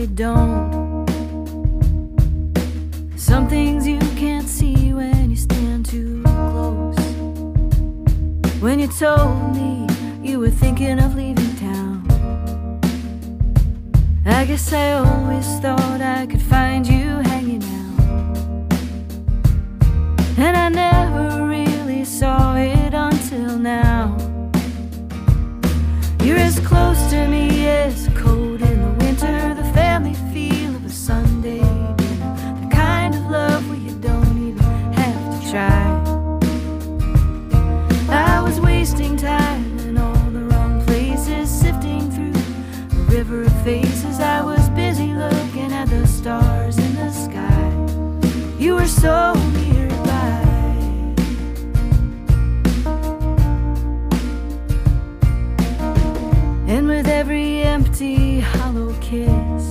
don't. Some things you can't see when you stand too close. When you told me you were thinking of leaving town, I guess I always thought I could find you hanging out, and I never really saw it until now. You're as close to me as cold in the winter, the family feel of a Sunday dinner, the kind of love where you don't even have to try. I was wasting time in all the wrong places, sifting through a river of faces. I was busy looking at the stars in the sky. You were so nearby. And with every empty, hollow kiss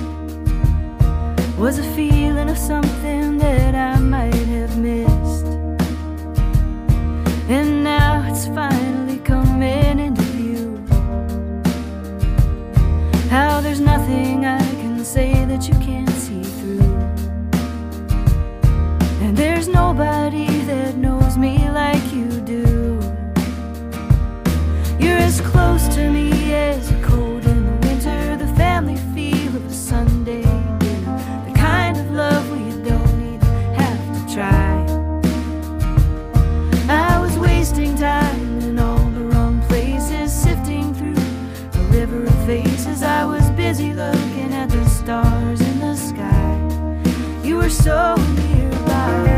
was a feeling of something that I might have missed. And now it's finally coming into view, how there's nothing I can say that you can't see through. And there's nobody that knows me like you do. You're as close to me as cold in the winter, the family feel of a Sunday dinner, the kind of love where you don't even have to try. I was wasting time in all the wrong places, sifting through a river of faces. I was busy looking at the stars in the sky. You were so nearby.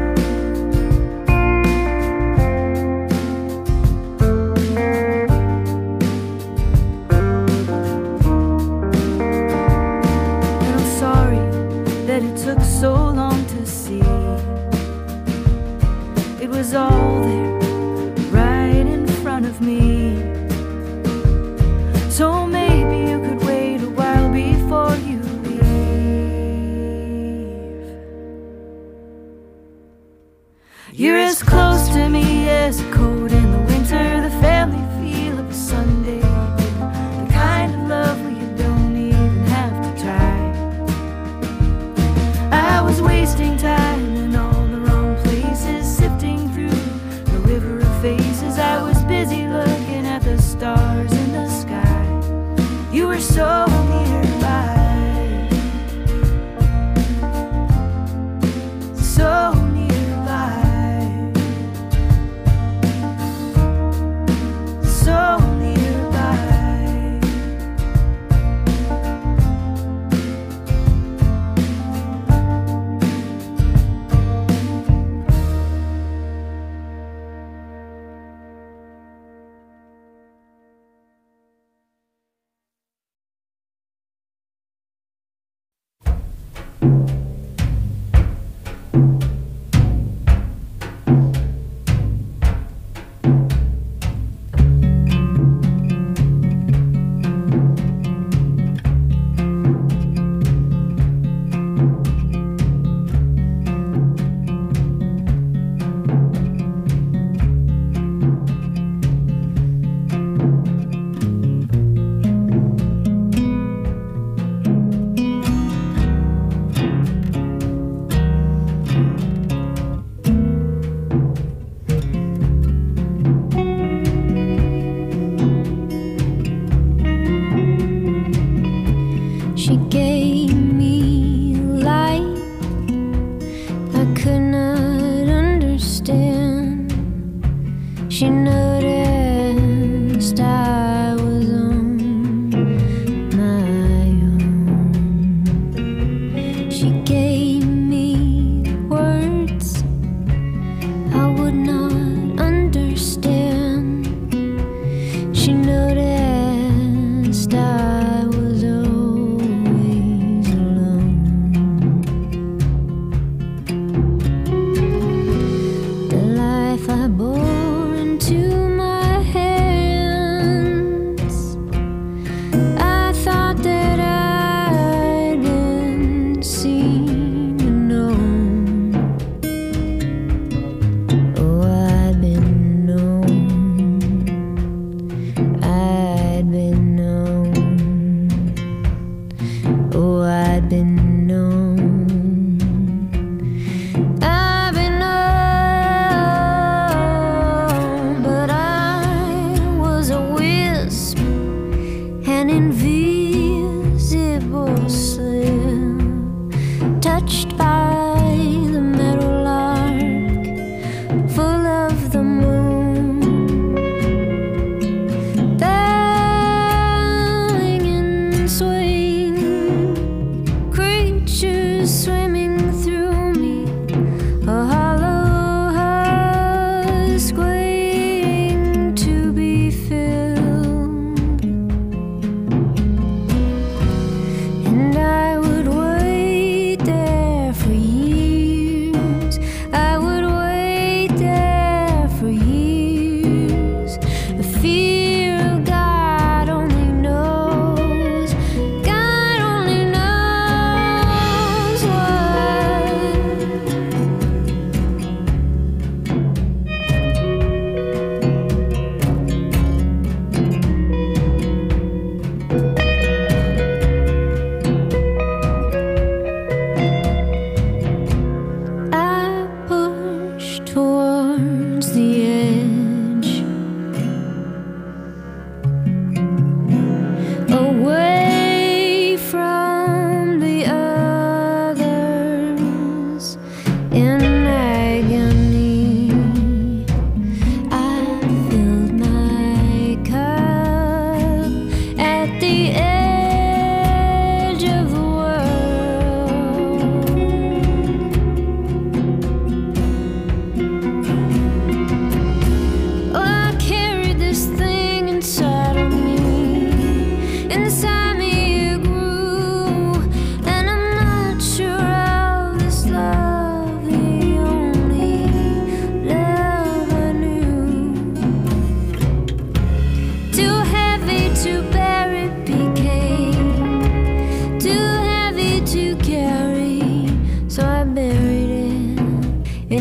It took so long to see. It was all there, right in front of me. So maybe you could wait a while before you leave. You're as close to me as cold in the winter, the family feel of a Sunday dinner, the kind of love where you don't even have to try. I was wasting time in all the wrong places, sifting through a river of faces. I was busy looking at the stars in the sky. You were so nearby, so nearby, so nearby. She gave me light I could not understand. She noticed I was on my own. She gave me words I would not understand. She noticed I was always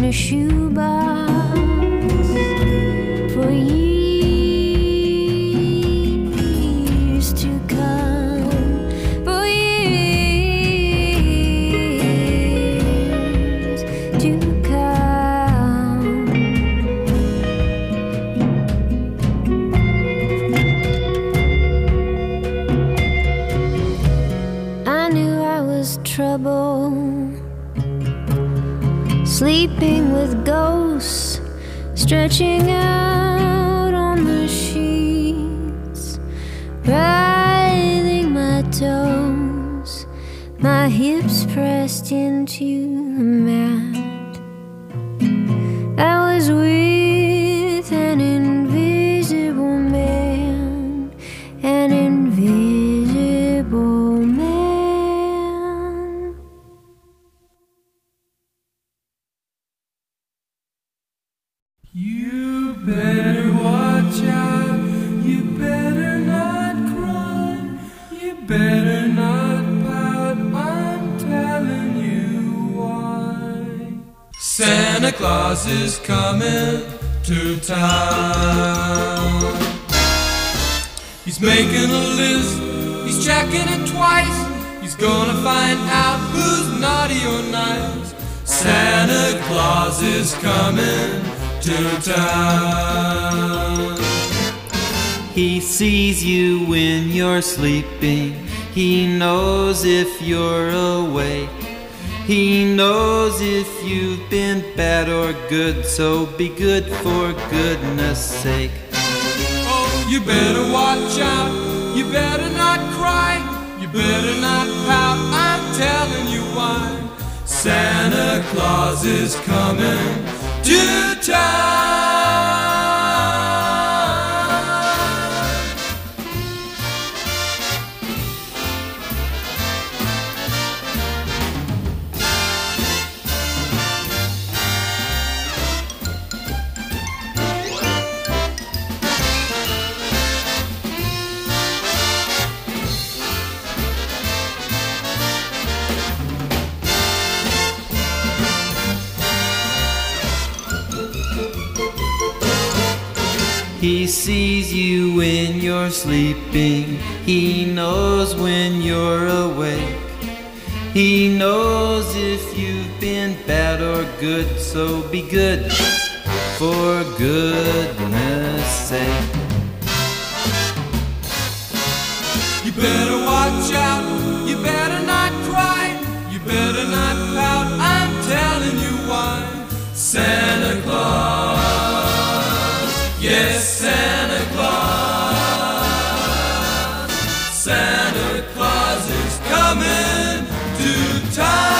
a shoebox for years to come, for years to come. I knew I was trouble, sleeping with ghosts, stretching out on the sheets, writhing my toes, my hips pressed into the mat. I was with an invisible man, an invisible man. You better watch out, you better not cry, you better not pout, I'm telling you why. Santa Claus is coming to town. He's making a list, he's checking it twice, he's gonna find out who's naughty or nice. Santa Claus is coming to town. He sees you when you're sleeping, he knows if you're awake, he knows if you've been bad or good, so be good for goodness sake. Oh, you better watch out, you better not cry, you better not pout, I'm telling you why. Santa Claus is coming to town. He sees you when you're sleeping, he knows when you're awake, he knows if you've been bad or good, so be good for goodness sake. You better watch out, you better not cry, you better not pout, I'm telling you why. Santa Claus, yes, Santa Claus. Santa Claus is coming to town.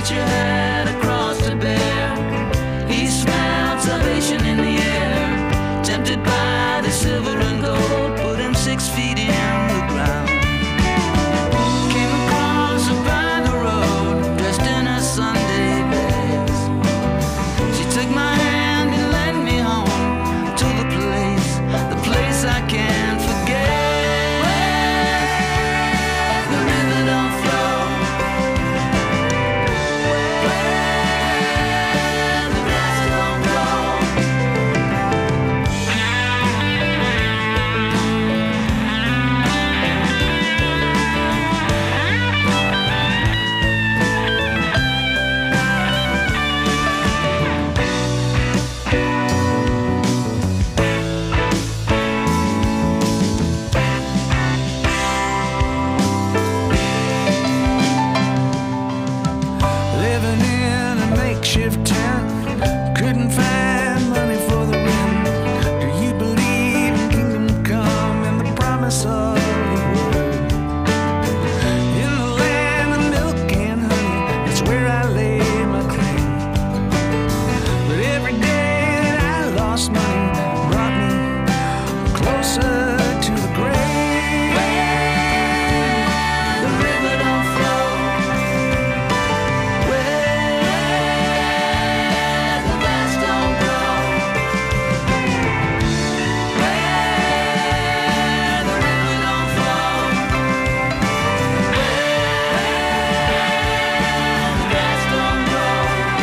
preacher had a cross to bear. He smelled salvation in the air. Tempted by the silver and gold, put him 6 feet in the ground. Came across her by the road, dressed in her Sunday best. She took my hand and led me home to the place I can't forget. Where the river don't flow, where the grass don't grow. Living in a makeshift tent, couldn't find money for the rent. Do you believe in kingdom come and the promise of the world? In the land of milk and honey, it's where I lay my claim. But every day that I lost money brought me closer to the grave. Where the river don't flow, where the grass don't grow, where the river don't flow, where the grass don't grow.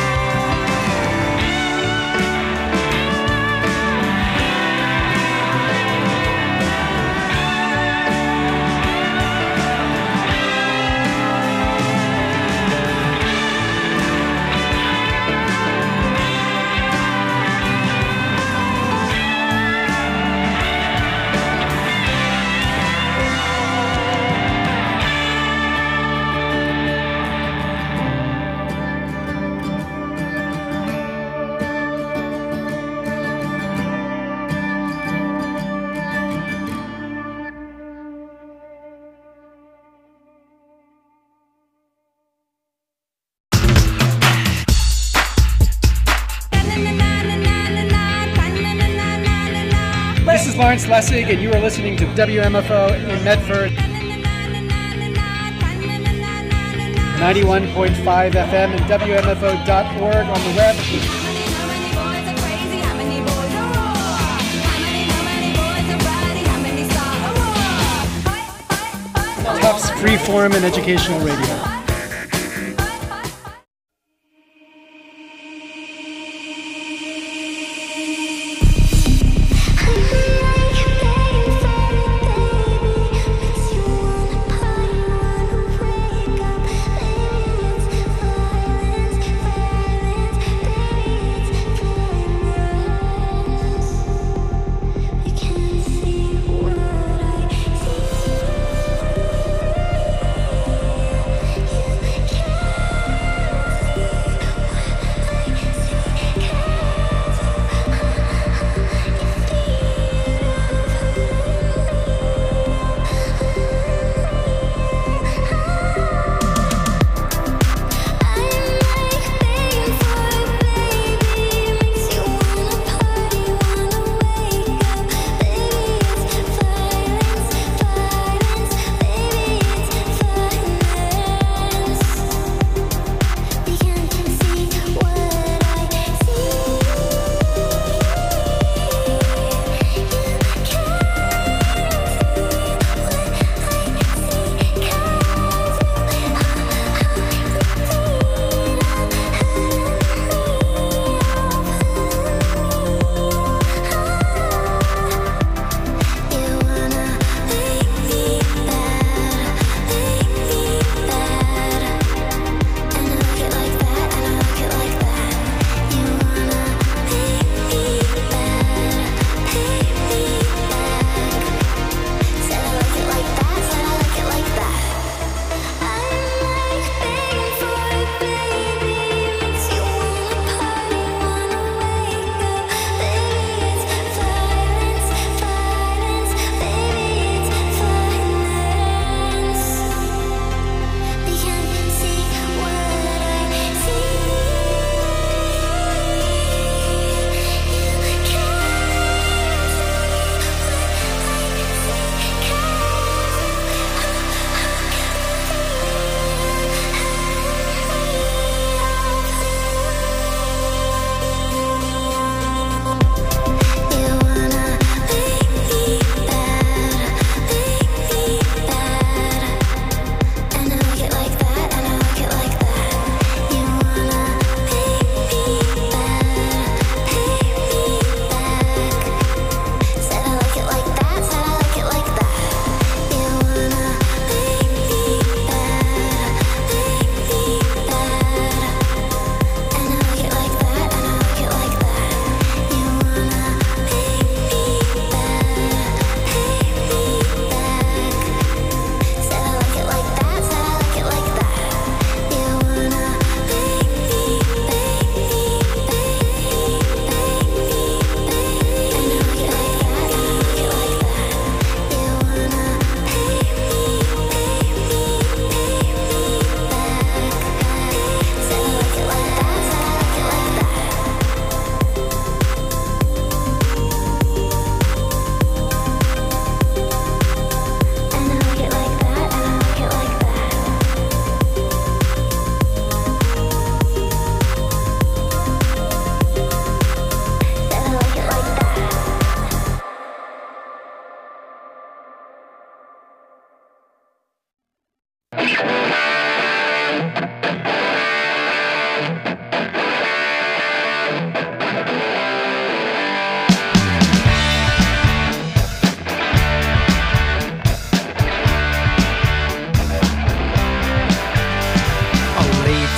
This is Lawrence Lessig, and you are listening to WMFO in Medford, 91.5 FM and WMFO.org on the web. Tufts Freeform and Educational Radio. You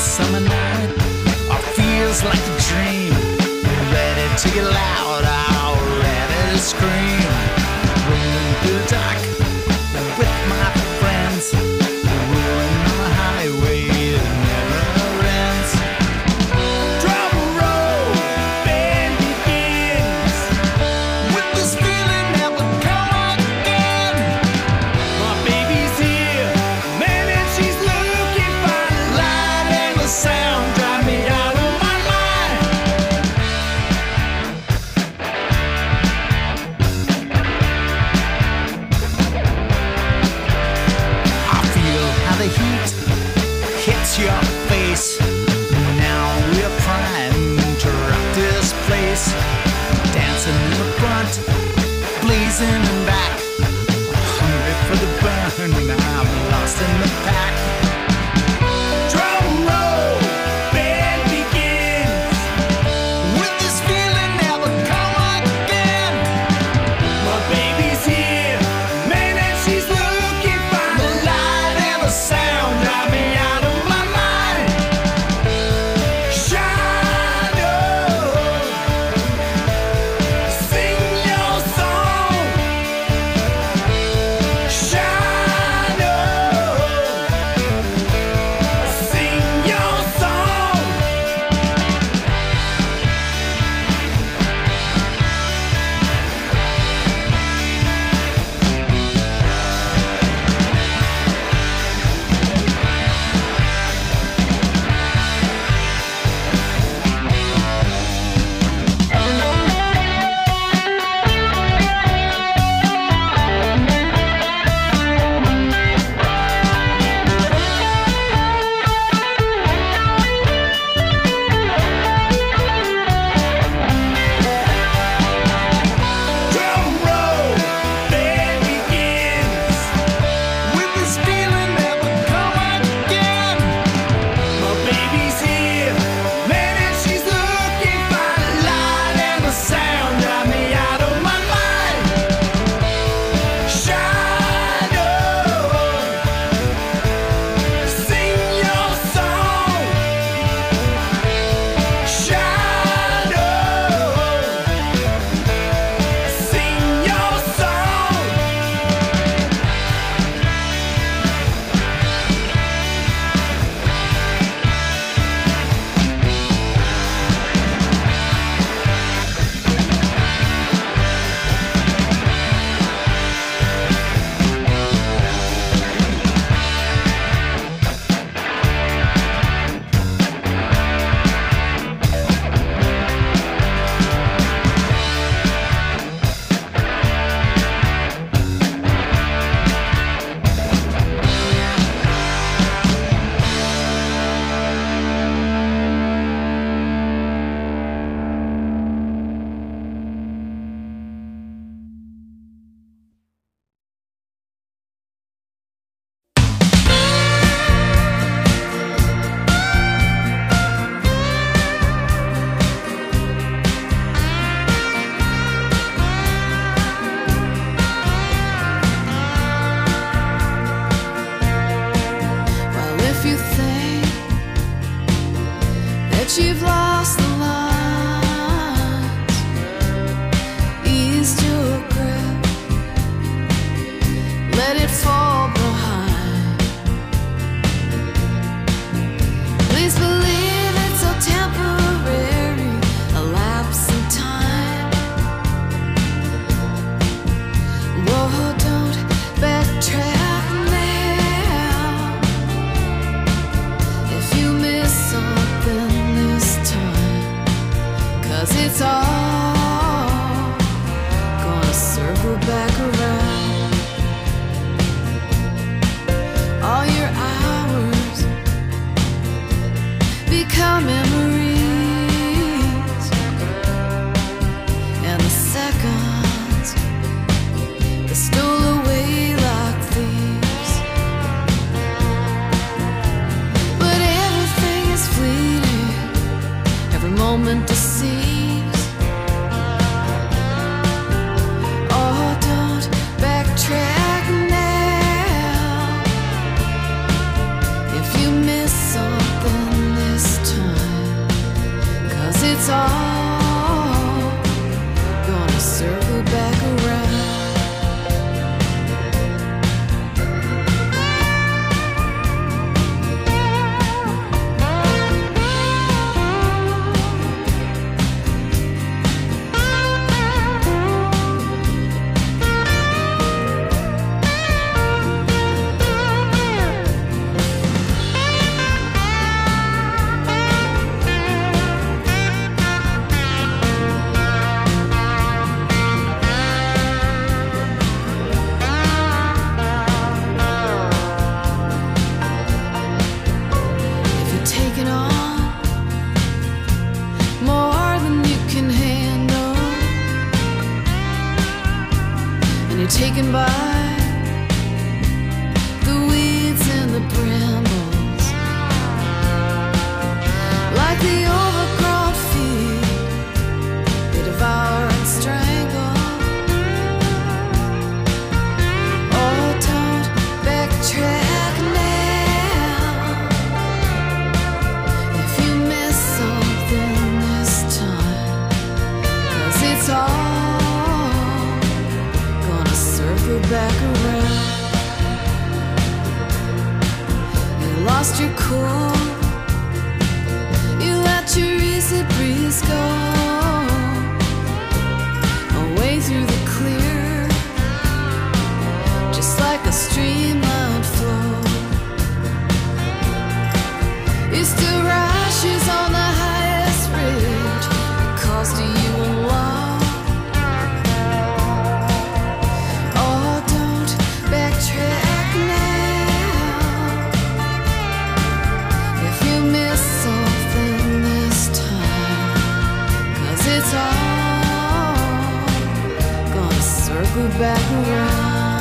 summer night. It feels like a dream, ready to get loud, ready to scream. Rolling through the dark with my friends, rolling on the highway that never ends. Drum roll, band begins, with this feeling that will come again. My baby's here, man, and she's looking fine. The light and the sound drive me out of my mind. I feel how the heat hits your face. Now we're primed to rock this place. Dancing in the front, blazing in back. Hungry for the burn, I'm lost in the pack. Drum roll, band begins, with this feeling that will come again. My baby's here, man, and she's looking fine. The light and the sound drive me out of my mind. Shine on, sing your song. Shine on, sing your song. Drum roll, band begins, with this feeling that will come again. My baby's here, man, and she's looking fine. The light and the sound drive me out of my mind. Shine on, sing your song. Shine on, sing your song. Well, if you think that you've lost the lines, ease your grip, let it fall behind. Please believe it's so temporary, a lapse in time. Whoa, don't backtrack now. If you miss something this time, 'cause it's all gonna circle back around. All your hours become memories, and the seconds they stole away like thieves. But everything is fleeting, every moment deceives. Oh, don't backtrack now. If you miss something like the overgrown field they devour and strangle. Oh, don't backtrack now. If you miss something this time, 'cause it's all gonna circle back around. You lost your cool. You let your easy breeze go away through the clear, just like a streamlined flow. You still rashes on the highest ridge because to you alone. Oh, don't backtrack now. If you miss something this time, 'cause it's all gonna circle back around.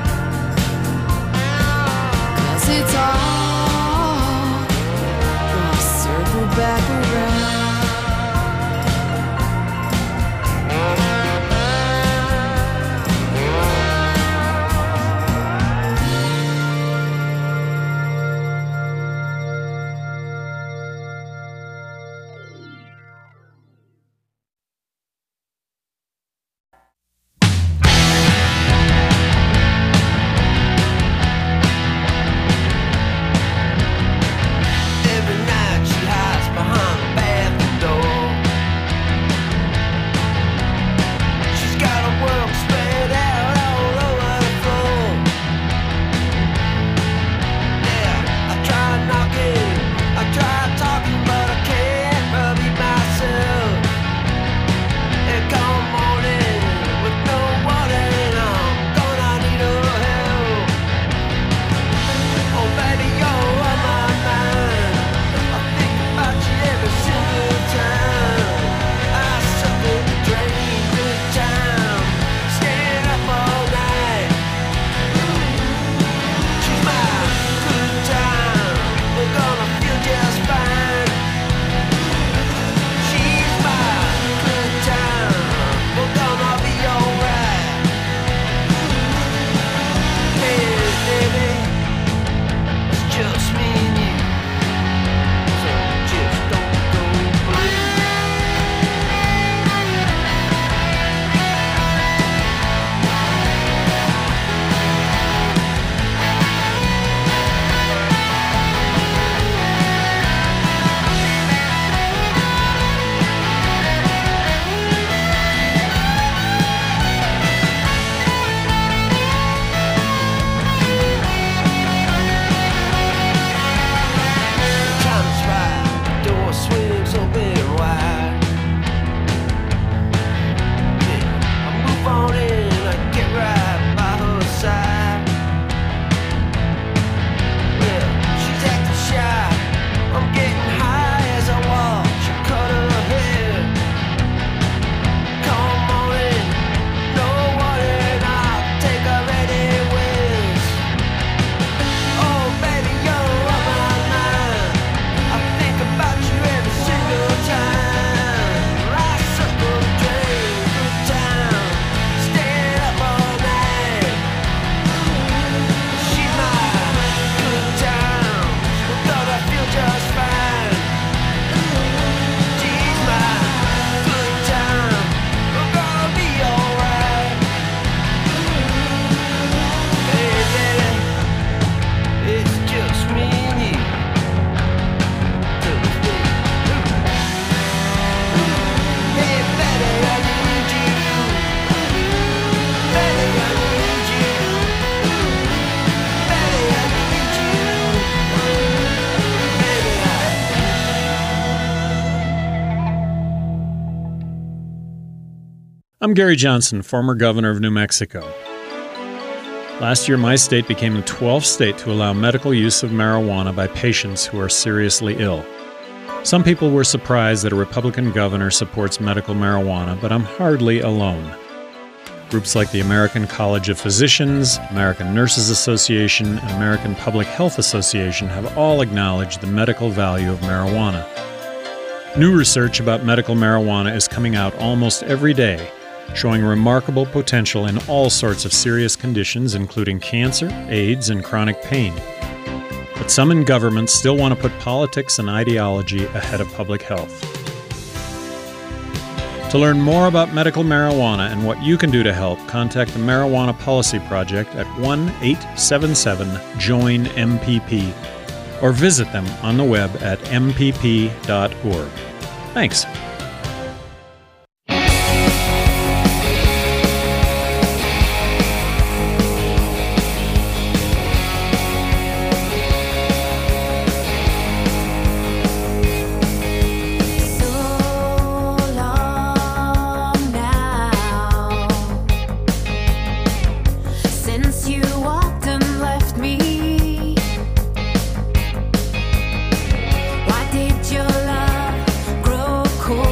'Cause it's all gonna circle back around. Every night she hides behind the bathroom door. She's got her work spread out all over the floor. Yeah, I tried knocking, I tried talking, but I can't repeat myself. And come morning with no water, and I'm gonna need her help. Oh baby, you're on my mind. I think about you every single time. I suck at the drain, good time, staying up all night. She's my good time, we're gonna feel just fine. She's my good time, we're gonna be alright. Hey baby, it's just me and you, so just don't go blue. Time's right, the door swings open wide. Yeah, I move on in, I get right by her side. Yeah, she's acting shy, I'm getting high as I watch her cut her hair. Come on in, no water, and I'll take her anywhere. Oh baby, you're on my mind. I think about you every single time. I circle the drain, good time, staying up all night. She's my good time, we're gonna feel just fine. She's my good time, we're gonna be alright. Hey baby, it's just me and you till the day. Hey baby, I need you. Baby, I need you. Baby, I need you. Baby, I'm Gary Johnson, former governor of New Mexico. Last year, my state became the 12th state to allow medical use of marijuana by patients who are seriously ill. Some people were surprised that a Republican governor supports medical marijuana, but I'm hardly alone. Groups like the American College of Physicians, American Nurses Association, and American Public Health Association have all acknowledged the medical value of marijuana. New research about medical marijuana is coming out almost every day, showing remarkable potential in all sorts of serious conditions, including cancer, AIDS, and chronic pain. But some in government still want to put politics and ideology ahead of public health. To learn more about medical marijuana and what you can do to help, contact the Marijuana Policy Project at 1-877-JOIN-MPP or visit them on the web at mpp.org. Thanks. Cool.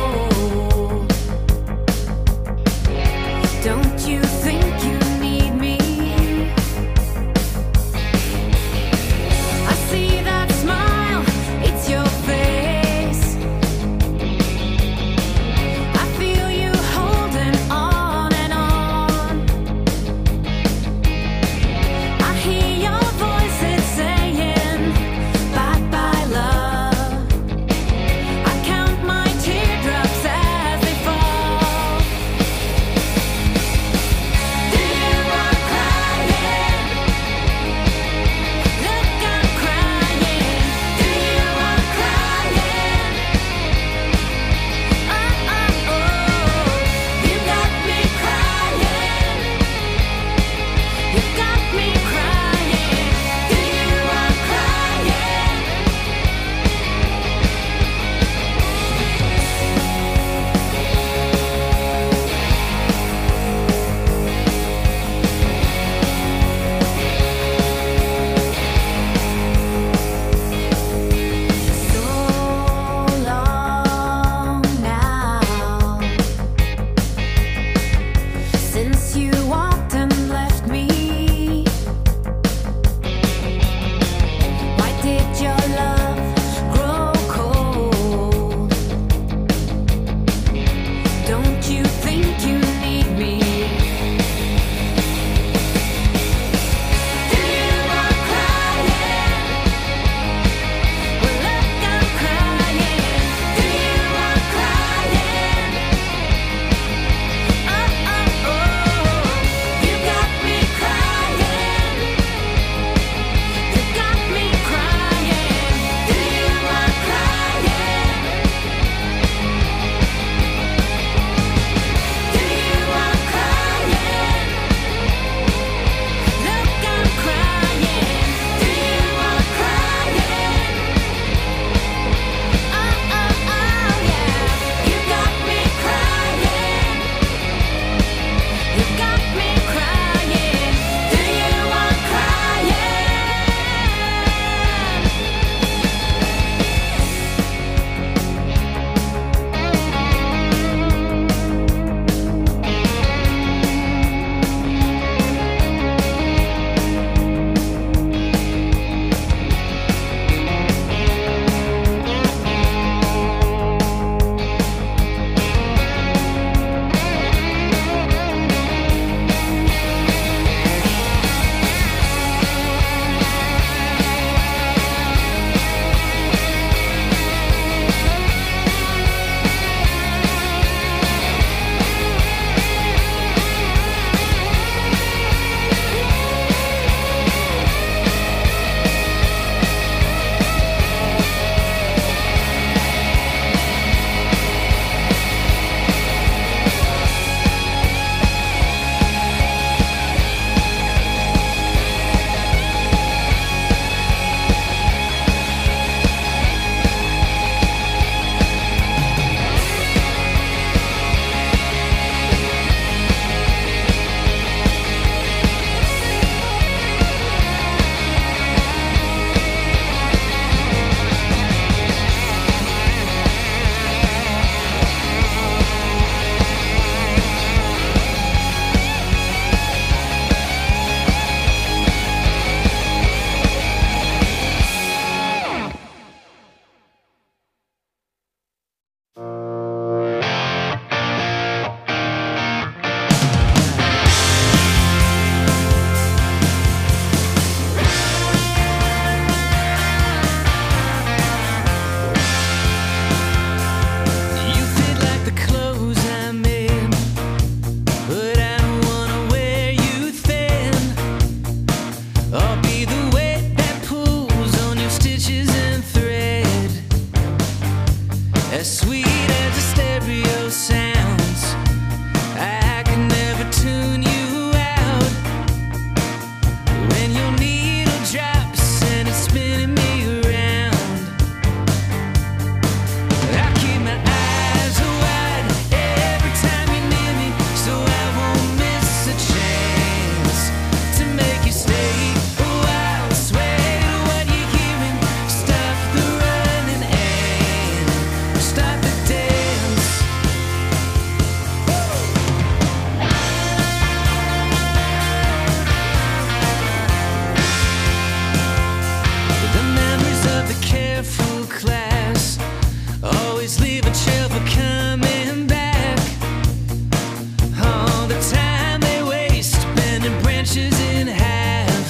as sweet as the stereo sounds. I can never tune you out. When your needle drops and it's spinning me around, I keep my eyes wide every time you're near me, so I won't miss a chance to make you stay a while. Sway to what you're hearing, stop the running and start the dance. The memories of the careful class always leave a chill for coming back. All the time they waste bending branches in half.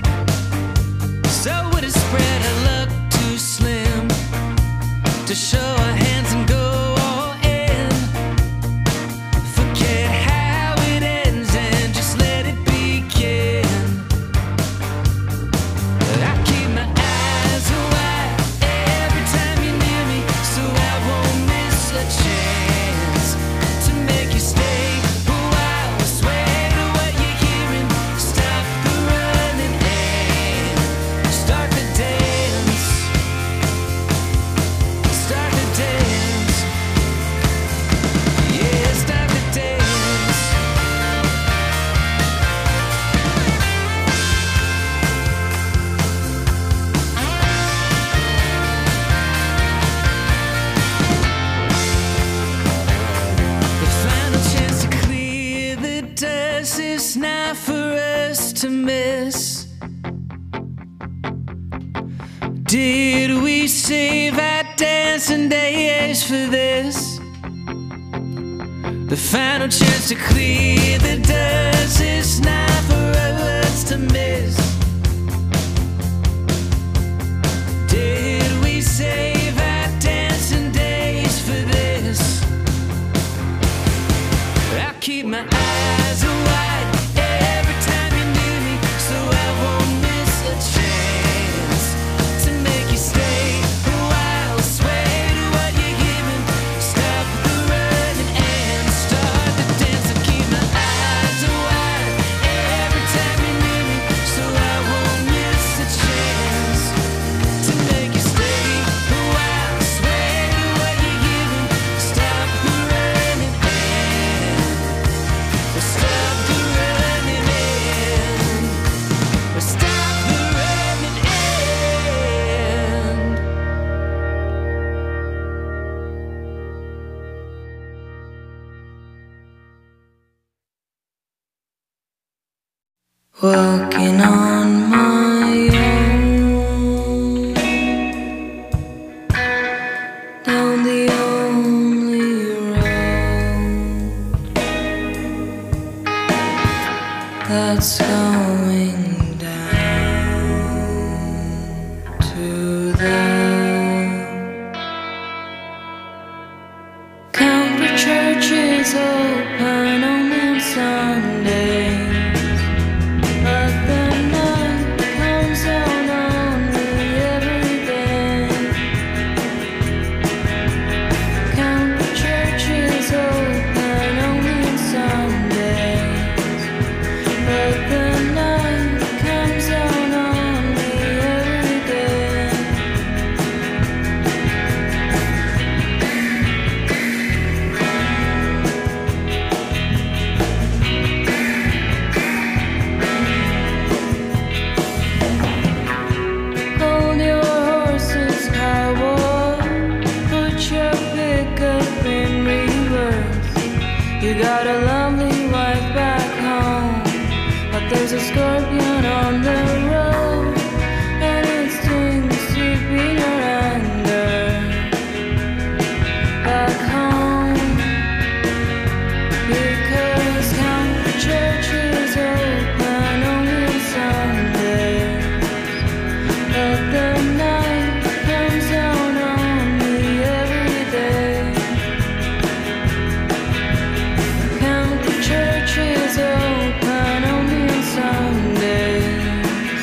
So would it spread our luck too slim to show our hands and go all in? Forget how it ends and just let it begin. I keep my eyes wide every time you're near me, so I won't miss a chance to make you stay a while. Sway to what you're hearing, stop the running and start the dance. Start the dance. Yeah, start the dance. The final chance to clear the dust is not for us to miss. Did we save our dancing days for this? The final chance to clear the dust is not for us to miss. Did we save our dancing days for this? I keep my eyes wide every time you're near me, so I won't miss a chance to make you stay a while. Sway to what you're hearing, stop the running and start the dance. I keep my eyes wide every time you're near me, so I won't miss a chance to make you stay a while. Sway to what you're hearing, stop the running and stop the running and stop the running and. Walking on my own down the only road that's going down to the Calvary Church is open only on Sundays. But the night comes out on me every day. Calvary Church is open only on Sundays. But the night comes out on me every day. Hold your horses, cowboy. Put your pickup in reverse. You got a lovely wife back home, but there's a scorpion on the road, and it stings sweeping your anger. Back home, because Calvary Church is open only on Sundays. But the night comes down on me every day. Calvary Church is open only on Sundays.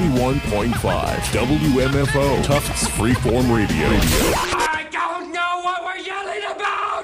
91.5 WMFO, Tufts Freeform Radio. I don't know what we're yelling about!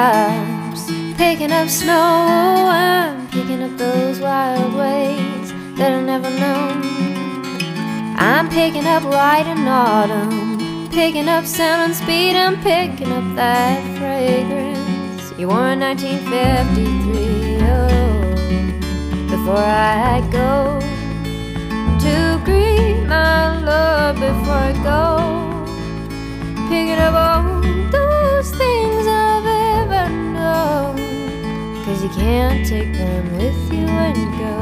raindrops, picking up snow. I'm picking up those wild ways that I've never known. I'm picking up light in autumn, picking up sound and speed. I'm picking up that fragrance you wore in 1953. Oh, before I go to greet my love, before I go, picking up all those things I've ever known, 'cause you can't take them with you when you go.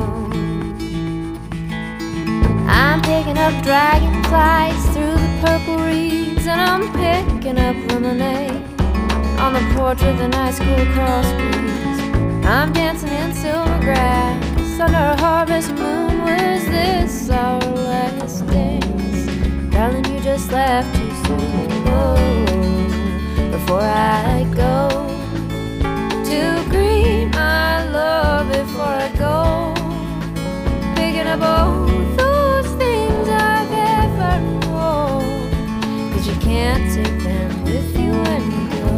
I'm picking up dragonflies through the purple reeds, and I'm picking up lemonade on the porch with a nice cool cross breeze. I'm dancing in silver grass under a harvest moon. Was this our last dance? Darling, you just left too soon. Oh, before I go to greet my love, before I go, picking up all those things I've ever known, 'cause you can't take them with you when you go.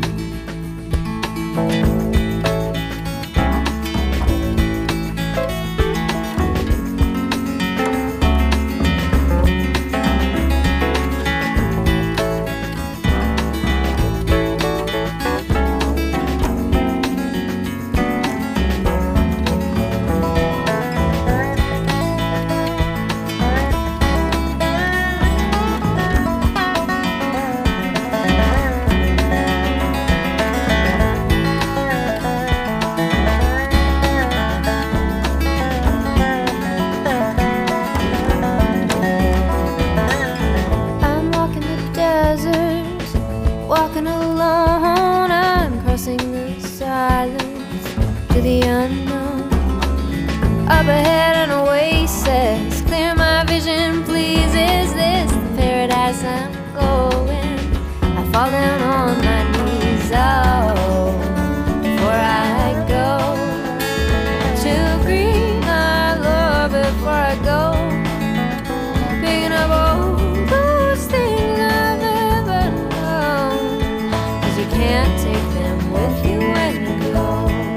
Walking alone, I'm crossing the silence to the unknown. Up ahead an oasis, clear my vision please. Is this the paradise I'm going? I fall down on my knees. Oh, before I go to greet my love, before I go, picking up all those things I've ever known, 'cause you can't take them with you when you go.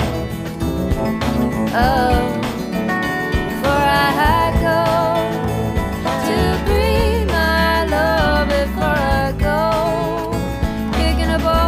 Oh, before I go to greet my love, before I go, picking up all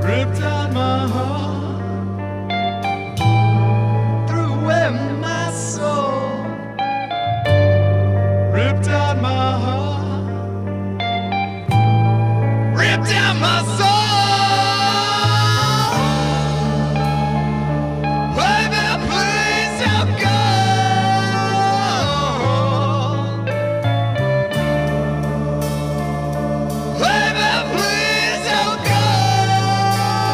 ripped out my heart.